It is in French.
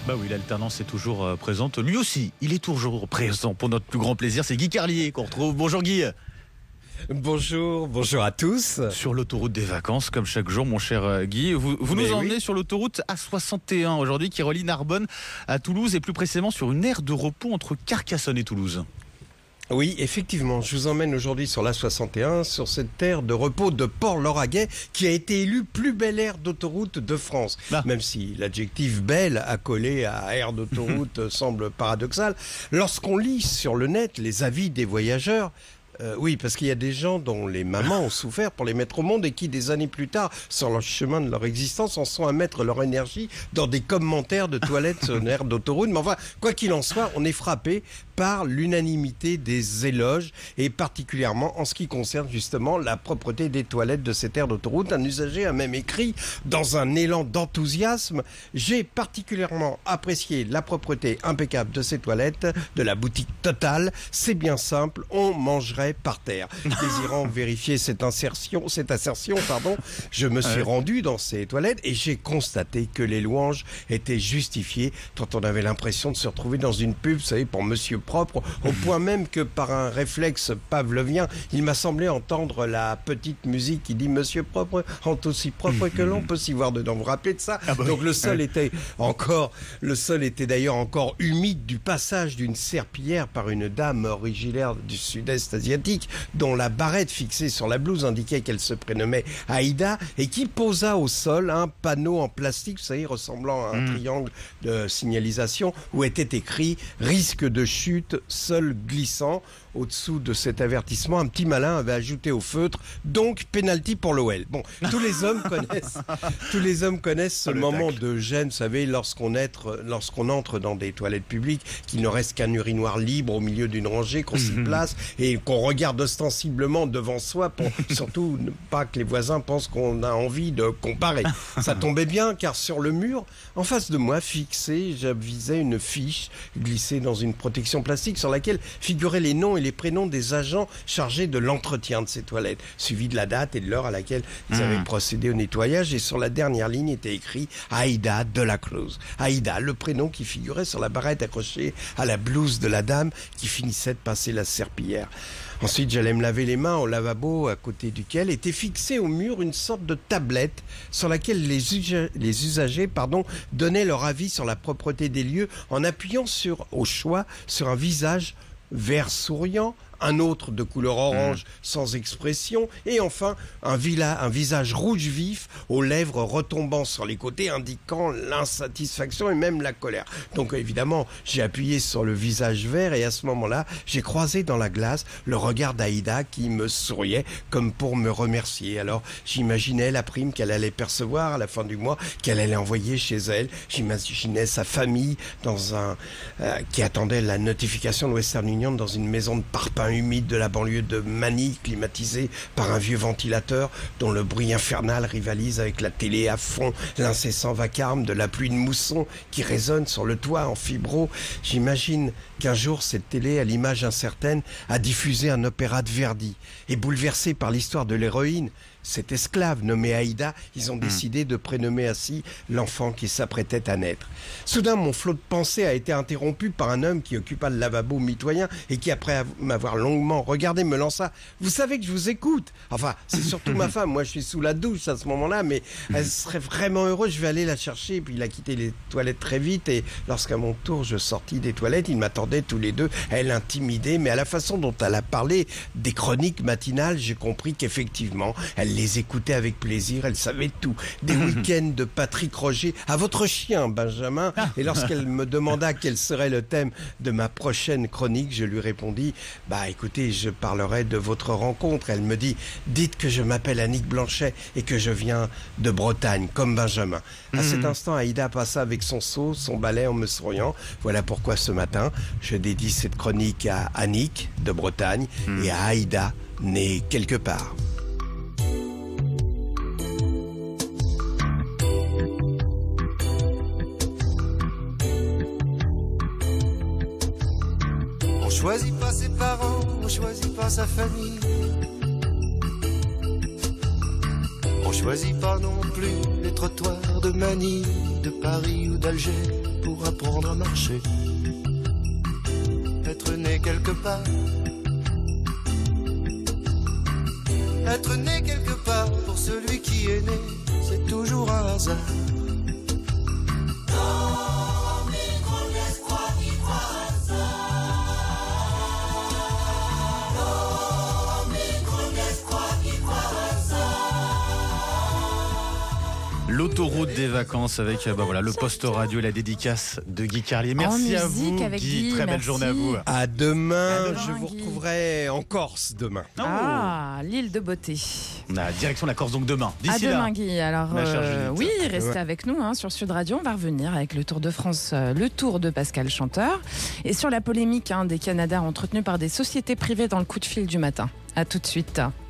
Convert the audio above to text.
Bah oui, l'alternance est toujours présente. Lui aussi, il est toujours présent pour notre plus grand plaisir. C'est Guy Carlier qu'on retrouve. Bonjour Guy. Bonjour à tous. Sur l'autoroute des vacances, comme chaque jour, mon cher Guy. Vous nous emmenez sur l'autoroute A61 aujourd'hui qui relie Narbonne à Toulouse et plus précisément sur une aire de repos entre Carcassonne et Toulouse. Oui, effectivement, je vous emmène aujourd'hui sur l'A61, sur cette aire de repos de Port-Lauragais qui a été élue plus belle aire d'autoroute de France. Même si l'adjectif belle accolé à aire d'autoroute semble paradoxal, lorsqu'on lit sur le net les avis des voyageurs, oui, parce qu'il y a des gens dont les mamans ont souffert pour les mettre au monde et qui, des années plus tard, sur le chemin de leur existence, en sont à mettre leur énergie dans des commentaires de toilettes sur une aire d'autoroute. Mais enfin, quoi qu'il en soit, on est frappé par l'unanimité des éloges et particulièrement en ce qui concerne justement la propreté des toilettes de cette aire d'autoroute. Un usager a même écrit dans un élan d'enthousiasme: j'ai particulièrement apprécié la propreté impeccable de ces toilettes de la boutique Total. C'est bien simple, on mangerait par terre. Désirant vérifier cette assertion, je me suis rendu dans ces toilettes et j'ai constaté que les louanges étaient justifiées tant on avait l'impression de se retrouver dans une pub, vous savez, pour Monsieur Propre, au point même que par un réflexe pavlovien, il m'a semblé entendre la petite musique qui dit Monsieur Propre, en aussi propre que l'on peut s'y voir dedans. Vous vous rappelez de ça? Donc le sol était d'ailleurs encore humide du passage d'une serpillière par une dame originaire du sud-est asiatique, dont la barrette fixée sur la blouse indiquait qu'elle se prénommait Aïda et qui posa au sol un panneau en plastique, vous savez, ressemblant à un triangle de signalisation où était écrit « Risque de chute, sol glissant ». Au-dessous de cet avertissement, un petit malin avait ajouté au feutre « Donc, penalty pour l'OL ». Bon, tous les hommes connaissent ce moment de gêne, vous savez, lorsqu'on entre dans des toilettes publiques, qu'il ne reste qu'un urinoir libre au milieu d'une rangée, qu'on s'y place et qu'on regarde ostensiblement devant soi pour surtout ne pas que les voisins pensent qu'on a envie de comparer. Ça tombait bien car sur le mur, en face de moi, fixé, j'avisais une fiche glissée dans une protection plastique sur laquelle figuraient les noms et les prénoms des agents chargés de l'entretien de ces toilettes, suivi de la date et de l'heure à laquelle ils avaient procédé au nettoyage. Et sur la dernière ligne était écrit Aïda Delaclose. Aïda, le prénom qui figurait sur la barrette accrochée à la blouse de la dame qui finissait de passer la serpillière. Ensuite, j'allais me laver les mains au lavabo à côté duquel était fixée au mur une sorte de tablette sur laquelle les usagers donnaient leur avis sur la propreté des lieux en appuyant au choix sur un visage vert souriant, un autre de couleur orange sans expression et enfin un visage rouge vif aux lèvres retombant sur les côtés indiquant l'insatisfaction et même la colère. Donc évidemment, j'ai appuyé sur le visage vert et à ce moment-là, j'ai croisé dans la glace le regard d'Aïda qui me souriait comme pour me remercier. Alors j'imaginais la prime qu'elle allait percevoir à la fin du mois, qu'elle allait envoyer chez elle. J'imaginais sa famille qui attendait la notification de Western Union dans une maison de parpaing humide de la banlieue de Manille, climatisée par un vieux ventilateur dont le bruit infernal rivalise avec la télé à fond, l'incessant vacarme de la pluie de mousson qui résonne sur le toit en fibro. J'imagine qu'un jour cette télé, à l'image incertaine, a diffusé un opéra de Verdi et bouleversé par l'histoire de l'héroïne, cette esclave nommée Aïda, ils ont décidé de prénommer ainsi l'enfant qui s'apprêtait à naître. Soudain, mon flot de pensée a été interrompu par un homme qui occupa le lavabo mitoyen et qui, après m'avoir longuement regardé, me lança « Vous savez que je vous écoute !» Enfin, c'est surtout ma femme. Moi, je suis sous la douche à ce moment-là, mais elle serait vraiment heureuse. Je vais aller la chercher. Et puis, il a quitté les toilettes très vite. Et lorsqu'à mon tour, je sortis des toilettes, ils m'attendaient tous les deux. Elle intimidée, mais à la façon dont elle a parlé des chroniques matinales, j'ai compris qu'effectivement, elle les écoutait avec plaisir, elle savait tout. Des week-ends de Patrick Roger à votre chien, Benjamin. Et lorsqu'elle me demanda quel serait le thème de ma prochaine chronique, je lui répondis, écoutez, je parlerai de votre rencontre. Elle me dit, dites que je m'appelle Annick Blanchet et que je viens de Bretagne, comme Benjamin. À cet instant, Aïda passa avec son seau, son balai en me souriant. Voilà pourquoi ce matin, je dédie cette chronique à Annick de Bretagne et à Aïda, née quelque part. On choisit pas ses parents, on choisit pas sa famille. On choisit pas non plus les trottoirs de Manille, de Paris ou d'Alger pour apprendre à marcher. Être né quelque part. Être né quelque part pour celui qui est né, c'est toujours un hasard. L'autoroute des vacances avec le poste radio et la dédicace de Guy Carlier. Merci à vous, Guy. Très belle journée à vous. À demain. Je vous Guy. retrouverai en Corse demain. Ah, l'île de beauté. Direction la Corse donc demain. À D'ici là, demain, Guy. Alors, ma chère Juliette. oui, restez avec nous sur Sud Radio. On va revenir avec le Tour de France, le Tour de Pascal Chanteur. Et sur la polémique des Canadiens entretenus par des sociétés privées dans le coup de fil du matin. À tout de suite.